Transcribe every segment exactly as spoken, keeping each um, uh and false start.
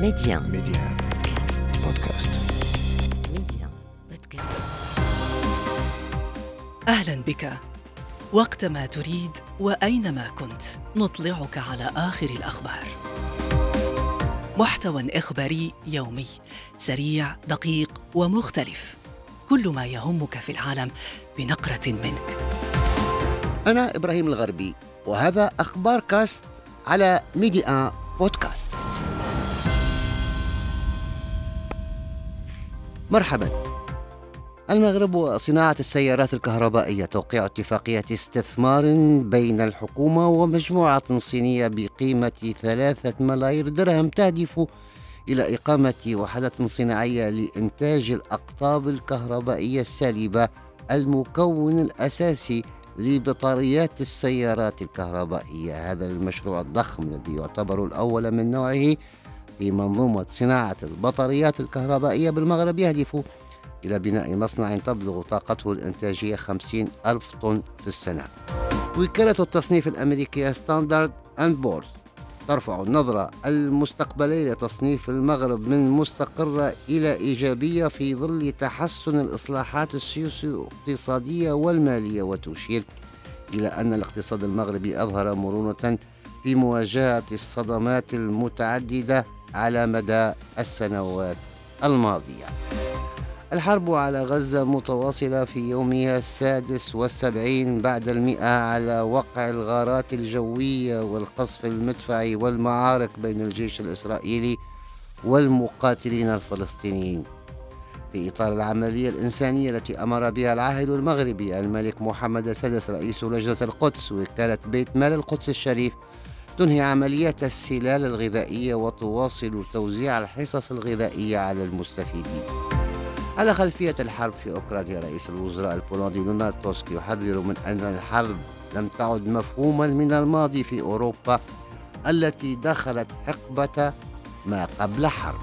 ميديان ميديان بودكاست. ميديان بودكاست. أهلاً بك. وقتما تريد وأينما كنت نطلعك على آخر الأخبار. محتوى إخباري يومي سريع دقيق ومختلف، كل ما يهمك في العالم بنقرة منك. أنا إبراهيم الغربي، وهذا أخبار كاست على ميديان بودكاست. مرحبا. المغرب وصناعة السيارات الكهربائية توقيع اتفاقية استثمار بين الحكومة ومجموعة صينية بقيمة ثلاثة ملايير درهم تهدف إلى إقامة وحدة صناعية لإنتاج الأقطاب الكهربائية السالبة، المكون الأساسي لبطاريات السيارات الكهربائية. هذا المشروع الضخم الذي يعتبر الأول من نوعه في منظومة صناعة البطاريات الكهربائية بالمغرب يهدف إلى بناء مصنع تبلغ طاقته الإنتاجية خمسين ألف طن في السنة. وكالة التصنيف الأمريكية ستاندرد أند بورز ترفع النظرة المستقبلية لتصنيف المغرب من مستقرة إلى إيجابية في ظل تحسن الإصلاحات السياسية والمالية، وتشير إلى أن الاقتصاد المغربي أظهر مرونة في مواجهة الصدمات المتعددة على مدى السنوات الماضية. الحرب على غزة متواصلة في يومها السادس والسبعين بعد المئة على وقع الغارات الجوية والقصف المدفعي والمعارك بين الجيش الإسرائيلي والمقاتلين الفلسطينيين. في إطار العملية الإنسانية التي أمر بها العاهل المغربي الملك محمد السادس رئيس لجنة القدس، وكالة بيت مال القدس الشريف تنهي عمليات السلال الغذائية وتواصل توزيع الحصص الغذائية على المستفيدين. على خلفية الحرب في أوكرانيا، رئيس الوزراء البولندي دونالد توسك يحذر من أن الحرب لم تعد مفهوما من الماضي في أوروبا التي دخلت حقبة ما قبل حرب.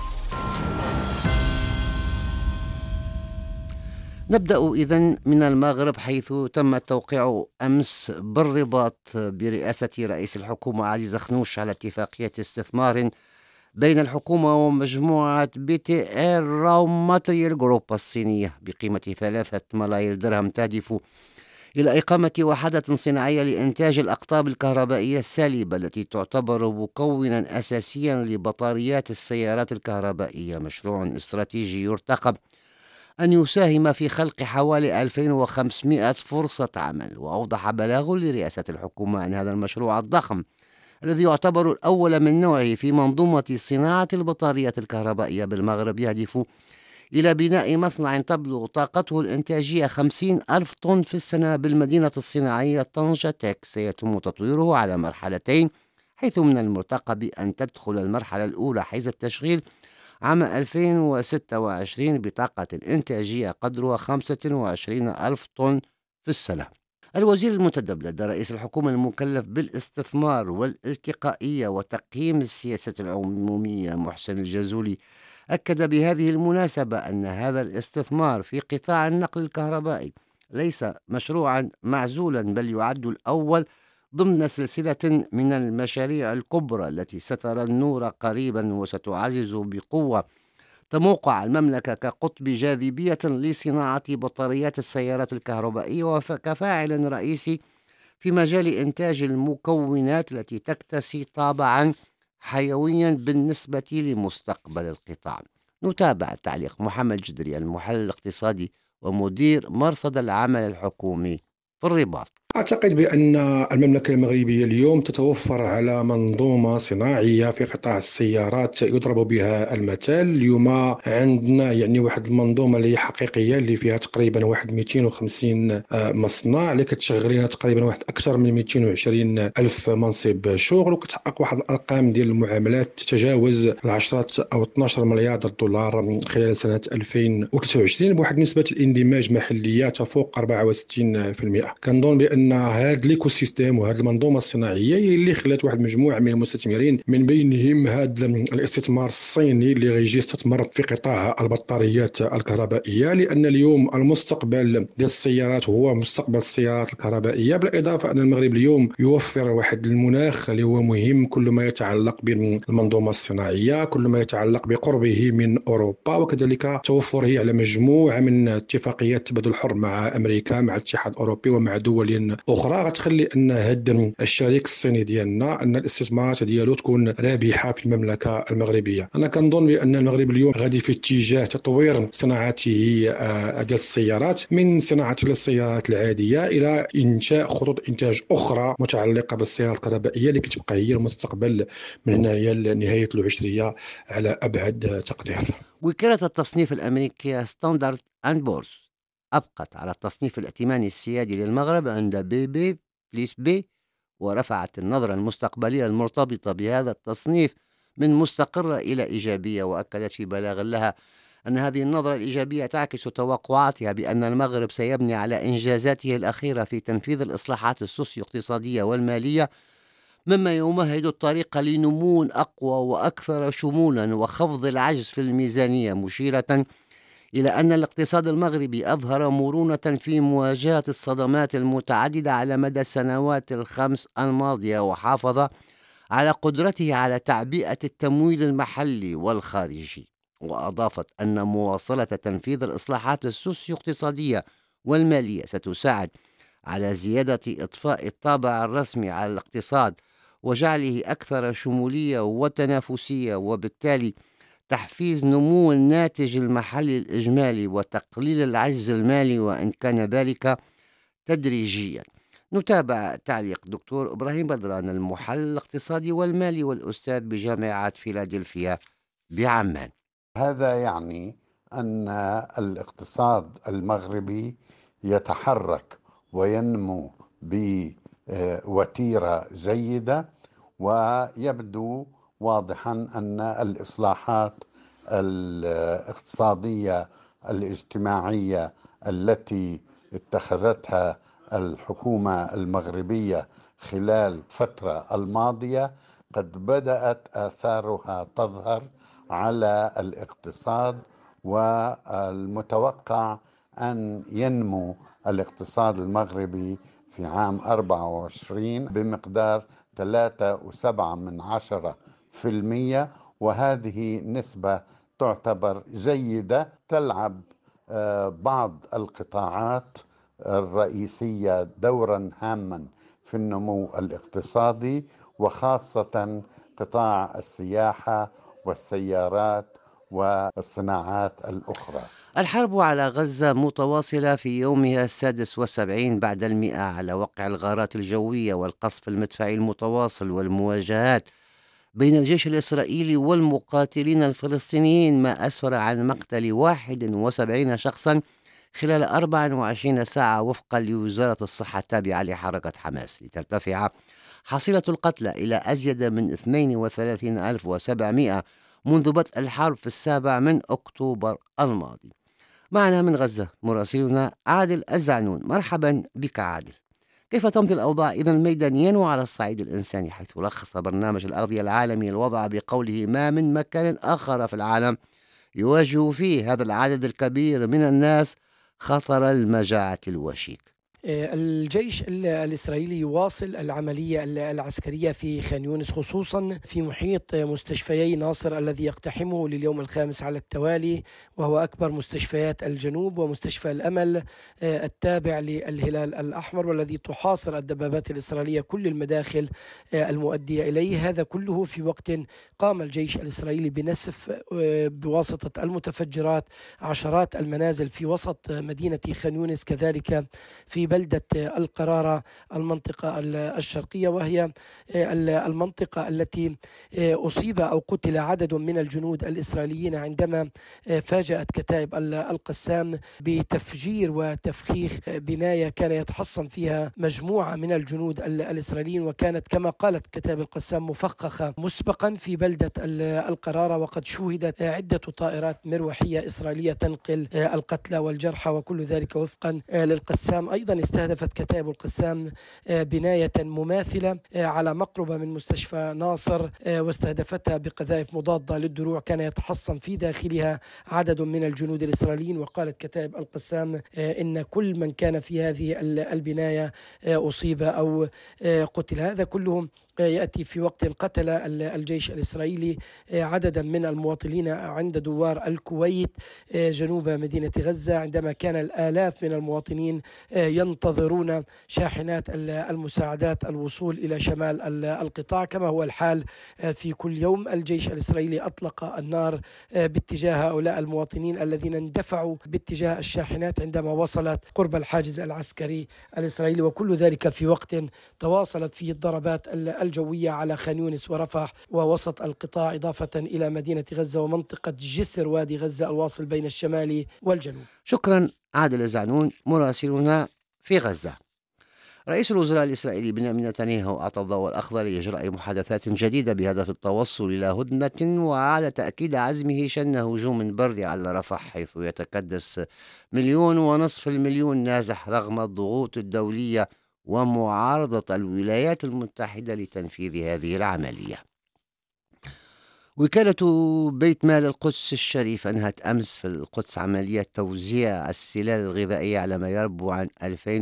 نبدأ إذن من المغرب، حيث تم التوقيع أمس بالرباط برئاسة رئيس الحكومة علي زخنوش على اتفاقية استثمار بين الحكومة ومجموعة بي تي إر راو ماتريال جروب الصينية بقيمة ثلاثة ملايير درهم تهدف إلى إقامة وحدة صناعية لإنتاج الأقطاب الكهربائية السالبة التي تعتبر مكونا أساسيا لبطاريات السيارات الكهربائية. مشروع استراتيجي يرتقب أن يساهم في خلق حوالي ألفين وخمسمائة فرصة عمل. وأوضح بلاغ لرئاسة الحكومة أن هذا المشروع الضخم الذي يعتبر الأول من نوعه في منظومة صناعة البطاريات الكهربائية بالمغرب يهدف إلى بناء مصنع تبلغ طاقته الإنتاجية خمسين ألف طن في السنة بالمدينة الصناعية طنجة تك. سيتم تطويره على مرحلتين، حيث من المرتقب أن تدخل المرحلة الأولى حيز التشغيل عام ألفين وستة وعشرين بطاقة إنتاجية قدرها خمسة وعشرين ألف طن في السنة. الوزير المنتدب لدى رئيس الحكومة المكلف بالاستثمار والالتقائية وتقييم السياسة العمومية محسن الجازولي أكد بهذه المناسبة أن هذا الاستثمار في قطاع النقل الكهربائي ليس مشروعا معزولا، بل يعد الأول ضمن سلسلة من المشاريع الكبرى التي سترى النور قريبا وستعزز بقوة تموقع المملكة كقطب جاذبية لصناعة بطاريات السيارات الكهربائية وكفاعل رئيسي في مجال إنتاج المكونات التي تكتسي طابعا حيويا بالنسبة لمستقبل القطاع. نتابع تعليق محمد جدري المحلل الاقتصادي ومدير مرصد العمل الحكومي في الرباط. أعتقد بأن المملكة المغربية اليوم تتوفر على منظومة صناعية في قطاع السيارات يضرب بها المثال. اليوم عندنا يعني واحد المنظومة اللي حقيقية اللي فيها تقريبا واحد مئتين وخمسين مصنع اللي كتشغل تقريبا واحد أكثر من مئتين وعشرين ألف منصب شغل، وكتحقق واحد الأرقام ديال المعاملات تتجاوز العشرات أو اثنا عشر مليار دولار خلال سنة ألفين وثلاثة وعشرين بواحد نسبة الاندماج محلية تفوق أربعة وستين بالمئة. كنظن بأن بان هذا ليكو سيستيم وهذه المنظومه الصناعيه هي اللي خلات واحد مجموعه من المستثمرين، من بينهم هذا الاستثمار الصيني اللي غيجي يستثمر في قطاع البطاريات الكهربائيه، لان اليوم المستقبل ديال السيارات هو مستقبل السيارات الكهربائيه. بالاضافه ان المغرب اليوم يوفر واحد المناخ اللي هو مهم، كل ما يتعلق بالمنظومه الصناعيه، كل ما يتعلق بقربه من اوروبا، وكذلك توفره على مجموعه من اتفاقيات تبادل حر مع امريكا، مع الاتحاد الاوروبي ومع دول اخرى، غتخلي ان هذا الشريك الصيني ديالنا ان الاستثمارات ديالو تكون رابحه في المملكه المغربيه. انا كنظن بان المغرب اليوم غادي في اتجاه تطوير صناعته ديال السيارات، من صناعه السيارات العاديه الى انشاء خطوط انتاج اخرى متعلقه بالسيارات الكهربائيه اللي كتبقى هي المستقبل من هنايا لنهايه العشريه على ابعد تقدير. وكالة التصنيف الأمريكية ستاندرد أند بورز أبقت على التصنيف الائتماني السيادي للمغرب عند بي بي بليس بي، ورفعت النظرة المستقبلية المرتبطة بهذا التصنيف من مستقرة إلى إيجابية، وأكدت في بلاغ لها أن هذه النظرة الإيجابية تعكس توقعاتها بأن المغرب سيبني على إنجازاته الأخيرة في تنفيذ الإصلاحات السوسيو اقتصادية والمالية، مما يمهد الطريق لنمو أقوى وأكثر شمولا وخفض العجز في الميزانية، مشيرة إلى أن الاقتصاد المغربي أظهر مرونة في مواجهة الصدمات المتعددة على مدى السنوات الخمس الماضية، وحافظ على قدرته على تعبئة التمويل المحلي والخارجي. وأضافت أن مواصلة تنفيذ الإصلاحات السوسيو اقتصادية والمالية ستساعد على زيادة إضفاء الطابع الرسمي على الاقتصاد وجعله أكثر شمولية وتنافسية، وبالتالي تحفيز نمو الناتج المحلي الإجمالي وتقليل العجز المالي، وإن كان ذلك تدريجيا. نتابع تعليق دكتور إبراهيم بدران، المحلل الاقتصادي والمالي والأستاذ بجامعة فيلادلفيا بعمان. هذا يعني أن الاقتصاد المغربي يتحرك وينمو بوتيرة جيدة، ويبدو واضحا أن الإصلاحات الاقتصادية الاجتماعية التي اتخذتها الحكومة المغربية خلال الفترة الماضية قد بدأت آثارها تظهر على الاقتصاد، والمتوقع أن ينمو الاقتصاد المغربي في عام أربعة وعشرين بمقدار ثلاثة وسبعة من عشرة في المية، وهذه نسبة تعتبر جيدة تلعب بعض القطاعات الرئيسية دورا هاما في النمو الاقتصادي، وخاصة قطاع السياحة والسيارات والصناعات الأخرى. الحرب على غزة متواصلة في يومها السادس والسبعين بعد المئة على وقع الغارات الجوية والقصف المدفعي المتواصل والمواجهات بين الجيش الإسرائيلي والمقاتلين الفلسطينيين، ما أسفر عن مقتل واحد وسبعين شخصا خلال أربع وعشرين ساعة وفقا لوزارة الصحة التابعة لحركة حماس، لترتفع حصيلة القتلى إلى أزيد من اثنين وثلاثين ألف وسبعمائة منذ بدء الحرب في السابع من أكتوبر الماضي. معنا من غزة مراسلنا عادل الزعنون. مرحبا بك عادل. كيف تمضي الأوضاع إذن ميدانيا وعلى الصعيد الإنساني، حيث لخص برنامج الأغذية العالمي الوضع بقوله ما من مكان آخر في العالم يواجه فيه هذا العدد الكبير من الناس خطر المجاعة الوشيك؟ الجيش الإسرائيلي يواصل العملية العسكرية في خان يونس، خصوصا في محيط مستشفيي ناصر الذي يقتحمه لليوم الخامس على التوالي، وهو أكبر مستشفيات الجنوب، ومستشفى الأمل التابع للهلال الأحمر، والذي تحاصر الدبابات الإسرائيلية كل المداخل المؤدية إليه. هذا كله في وقت قام الجيش الإسرائيلي بنسف بواسطة المتفجرات عشرات المنازل في وسط مدينة خان يونس، كذلك في بلدة القرارة المنطقة الشرقية، وهي المنطقة التي أصيب أو قتل عدد من الجنود الإسرائيليين عندما فاجأت كتائب القسام بتفجير وتفخيخ بناية كان يتحصن فيها مجموعة من الجنود الإسرائيليين، وكانت كما قالت كتائب القسام مفخخة مسبقا في بلدة القرارة، وقد شوهدت عدة طائرات مروحية إسرائيلية تنقل القتلى والجرحى، وكل ذلك وفقا للقسام. أيضا أيضا استهدفت كتائب القسام بناية مماثلة على مقربة من مستشفى ناصر، واستهدفتها بقذائف مضادة للدروع كان يتحصن في داخلها عدد من الجنود الإسرائيليين. وقالت كتائب القسام إن كل من كان في هذه البناية أصيب أو قتل. هذا كله يأتي في وقت قتل الجيش الإسرائيلي عددا من المواطنين عند دوار الكويت جنوب مدينة غزة، عندما كان الآلاف من المواطنين ينتظرون شاحنات المساعدات الوصول إلى شمال القطاع. كما هو الحال في كل يوم، الجيش الإسرائيلي أطلق النار باتجاه هؤلاء المواطنين الذين اندفعوا باتجاه الشاحنات عندما وصلت قرب الحاجز العسكري الإسرائيلي، وكل ذلك في وقت تواصلت فيه الضربات الجوية على خان يونس ورفح ووسط القطاع، إضافة إلى مدينة غزة ومنطقة جسر وادي غزة الواصل بين الشمال والجنوب. شكرا عادل زعنون مراسلنا في غزة. رئيس الوزراء الإسرائيلي بنيامين نتنياهو أعطى الضوء الأخضر لإجراء محادثات جديدة بهدف التوصل إلى هدنة، وعلى تأكيد عزمه شن هجوم بردي على رفح حيث يتكدس مليون ونصف المليون نازح رغم الضغوط الدولية ومعارضة الولايات المتحدة لتنفيذ هذه العملية. وكالة بيت مال القدس الشريف أنهت أمس في القدس عملية توزيع السلال الغذائية على ما يربو عن ألفين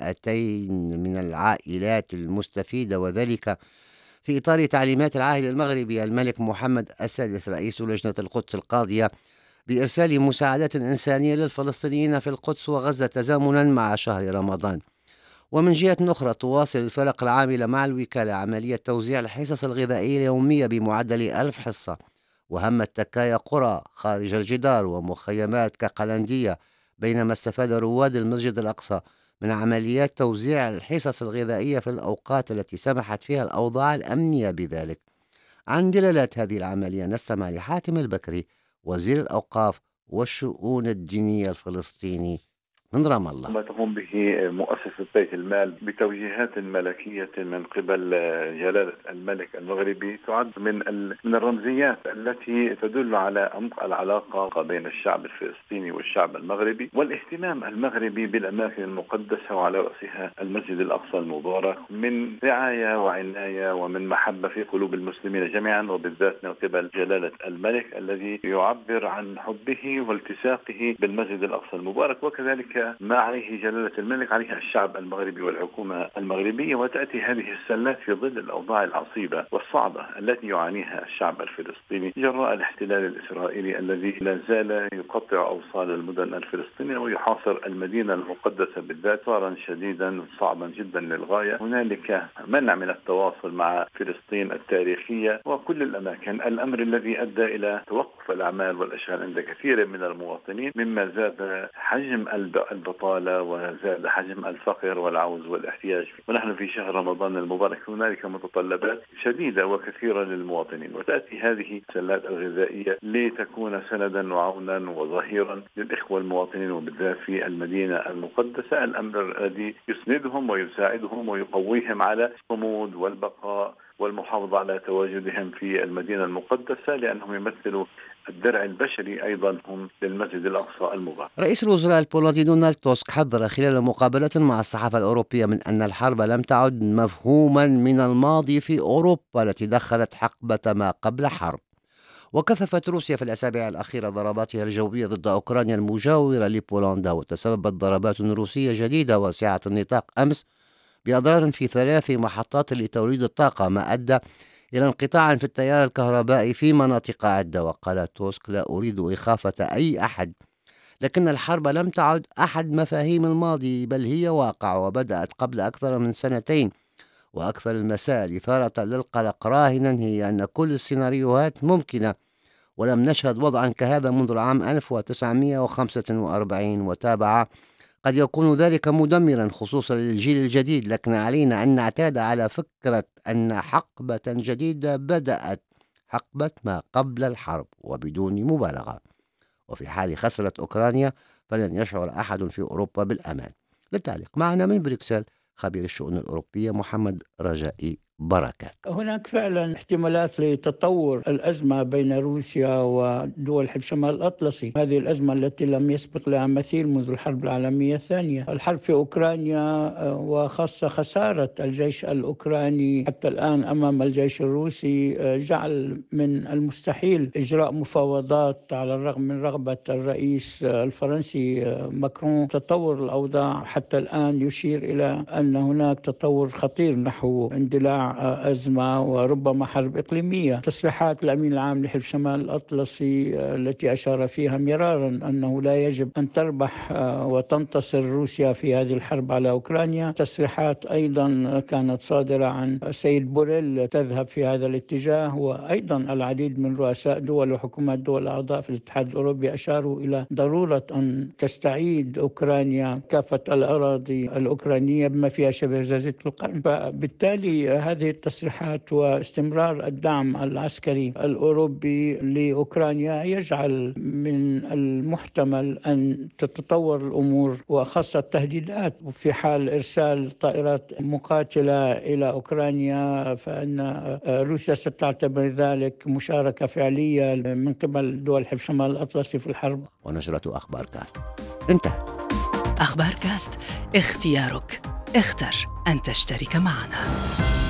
ومئتين من العائلات المستفيدة، وذلك في إطار تعليمات العاهل المغربي الملك محمد السادس رئيس لجنة القدس القاضية بإرسال مساعدات إنسانية للفلسطينيين في القدس وغزة تزامنا مع شهر رمضان. ومن جهة أخرى تواصل الفرق العاملة مع الوكالة عملية توزيع الحصص الغذائية اليومية بمعدل ألف حصة، وهمت تكايا قرى خارج الجدار ومخيمات كقلندية، بينما استفاد رواد المسجد الأقصى من عمليات توزيع الحصص الغذائية في الأوقات التي سمحت فيها الأوضاع الأمنية بذلك. عن دلالات هذه العملية نستمع لحاتم البكري وزير الأوقاف والشؤون الدينية الفلسطيني من رام الله. ما تقوم به مؤسسة بيت المال بتوجيهات ملكية من قبل جلالة الملك المغربي تعد من من الرمزيات التي تدل على عمق العلاقة بين الشعب الفلسطيني والشعب المغربي، والاهتمام المغربي بالأماكن المقدسة وعلى رأسها المسجد الأقصى المبارك من رعاية وعناية ومن محبة في قلوب المسلمين جميعا، وبالذات من قبل جلالة الملك الذي يعبر عن حبه والتصاقه بالمسجد الأقصى المبارك، وكذلك ما عليه جلالة الملك عليها الشعب المغربي والحكومة المغربية. وتأتي هذه السلات في ظل الأوضاع العصيبة والصعبة التي يعانيها الشعب الفلسطيني جراء الاحتلال الإسرائيلي الذي لا زال يقطع أوصال المدن الفلسطينية ويحاصر المدينة المقدسة بالذات صارا شديدا صعبا جدا للغاية. هنالك منع من التواصل مع فلسطين التاريخية وكل الأماكن، الأمر الذي أدى إلى توقف الأعمال والأشغال عند كثير من المواطنين، مما زاد حجم البطالة وزاد حجم الفقر والعوز والاحتياج. ونحن في شهر رمضان المبارك، هنالك متطلبات شديدة وكثيرة للمواطنين، وتأتي هذه السلات الغذائية لتكون سندا وعونا وظهيرا للإخوة المواطنين وبالذات في المدينة المقدسة، الأمر الذي يسندهم ويساعدهم ويقويهم على الصمود والبقاء والمحافظة على تواجدهم في المدينة المقدسة، لأنهم يمثلوا الدرع البشري أيضا هم للمسجد الأقصى المبارك. رئيس الوزراء البولندي دونالد توسك حذر خلال مقابلة مع الصحافة الأوروبية من أن الحرب لم تعد مفهوما من الماضي في أوروبا التي دخلت حقبة ما قبل حرب. وكثفت روسيا في الأسابيع الأخيرة ضرباتها الجوية ضد أوكرانيا المجاورة لبولندا، وتسببت ضربات روسية جديدة واسعة النطاق أمس بأضرار في ثلاث محطات لتوليد الطاقة، ما أدى إلى انقطاع في التيار الكهربائي في مناطق عدة. وقال توسك: لا أريد إخافة أي أحد، لكن الحرب لم تعد أحد مفاهيم الماضي بل هي واقع، وبدأت قبل أكثر من سنتين. وأكثر المسائل إثارة للقلق راهنا هي أن كل السيناريوهات ممكنة، ولم نشهد وضعا كهذا منذ العام ألف وتسعمئة وخمسة وأربعين. وتابع: قد يكون ذلك مدمرا خصوصا للجيل الجديد، لكن علينا أن نعتاد على فكرة أن حقبة جديدة بدأت، حقبة ما قبل الحرب وبدون مبالغة. وفي حال خسرت أوكرانيا فلن يشعر أحد في أوروبا بالأمان. للتعليق معنا من بروكسل خبير الشؤون الأوروبية محمد رجائي بركات. هناك فعلا احتمالات لتطور الأزمة بين روسيا ودول حلف شمال الأطلسي. هذه الأزمة التي لم يسبق لها مثيل منذ الحرب العالمية الثانية. الحرب في أوكرانيا وخاصة خسارة الجيش الأوكراني حتى الآن أمام الجيش الروسي جعل من المستحيل إجراء مفاوضات على الرغم من رغبة الرئيس الفرنسي ماكرون. تطور الأوضاع حتى الآن يشير إلى أن هناك تطور خطير نحو اندلاع أزمة وربما حرب إقليمية. تصريحات الأمين العام لحلف شمال الأطلسي التي أشار فيها مرارا أنه لا يجب أن تربح وتنتصر روسيا في هذه الحرب على أوكرانيا. تصريحات أيضا كانت صادرة عن السيد بوريل تذهب في هذا الاتجاه، وأيضا العديد من رؤساء دول وحكومات دول أعضاء في الاتحاد الأوروبي أشاروا إلى ضرورة أن تستعيد أوكرانيا كافة الأراضي الأوكرانية بما فيها شبه جزيرة القرم. فبالتالي هذه التصريحات واستمرار الدعم العسكري الأوروبي لأوكرانيا يجعل من المحتمل أن تتطور الأمور، وخاصة التهديدات في حال إرسال طائرات مقاتلة إلى أوكرانيا، فإن روسيا ستعتبر ذلك مشاركة فعلية من قبل دول حلف شمال الأطلسي في الحرب. ونشرة أخبار كاست انتهت. أخبار كاست، اختيارك، اختر أن تشترك معنا.